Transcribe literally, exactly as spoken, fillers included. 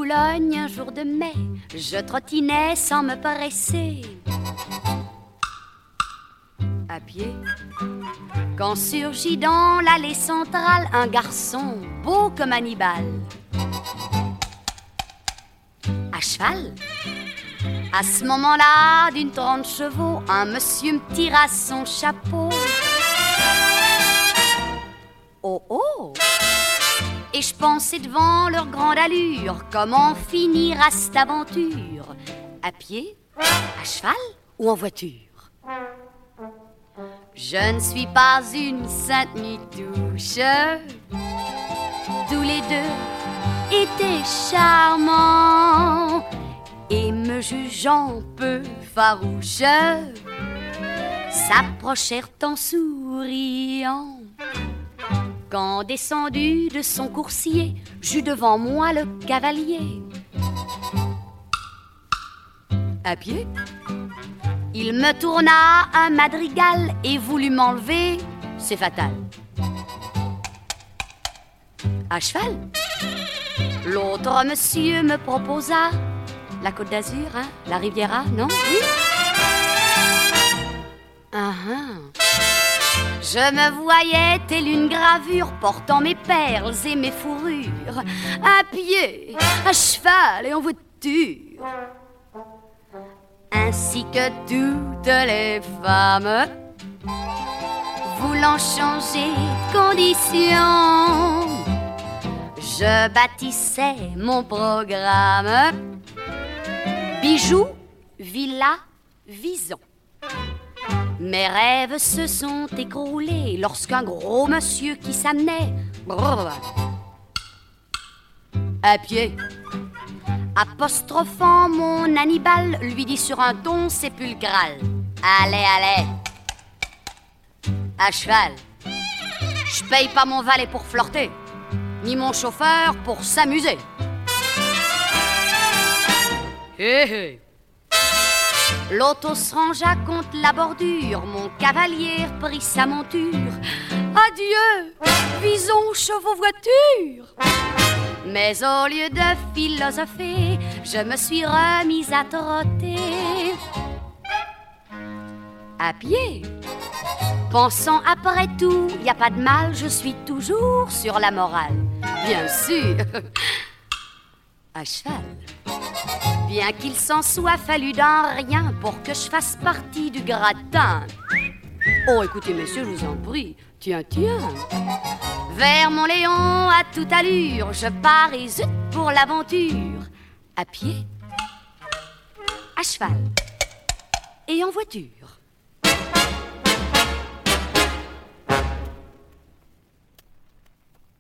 Boulogne, un jour de mai, je trottinais sans me presser. À pied, quand surgit dans l'allée centrale un garçon beau comme Hannibal. À cheval, à ce moment-là, d'une trente chevaux, un monsieur me tira son chapeau. Oh oh! Et je pensais devant leur grande allure, comment finira cette aventure? À pied, à cheval ou en voiture? Je ne suis pas une sainte ni touche. Tous les deux étaient charmants et me jugeant peu farouche, s'approchèrent en souriant. Quand descendu de son coursier, j'eus devant moi le cavalier. À pied, il me tourna un madrigal et voulut m'enlever, c'est fatal. À cheval, l'autre monsieur me proposa la Côte d'Azur, hein, la Riviera, non? Oui. Ah, ah. Je me voyais telle une gravure portant mes perles et mes fourrures, à pied, à cheval et en voiture. Ainsi que toutes les femmes, voulant changer de condition, je bâtissais mon programme. Bijoux, villa, vison. Mes rêves se sont écroulés lorsqu'un gros monsieur qui s'amenait à pied, apostrophant mon Hannibal, lui dit sur un ton sépulcral: allez, allez. À cheval, je paye pas mon valet pour flirter, ni mon chauffeur pour s'amuser. Hé hé. L'auto se rangea contre la bordure, mon cavalier prit sa monture. Adieu, vison, chevaux, voiture. Mais au lieu de philosopher, je me suis remise à trotter. À pied, pensant après tout, y a pas de mal, je suis toujours sur la morale. Bien sûr. À cheval, bien qu'il s'en soit fallu d'un rien pour que je fasse partie du gratin. Oh, écoutez, messieurs, je vous en prie, tiens, tiens. Vers mon Léon à toute allure, je pars et zut pour l'aventure. À pied, à cheval et en voiture.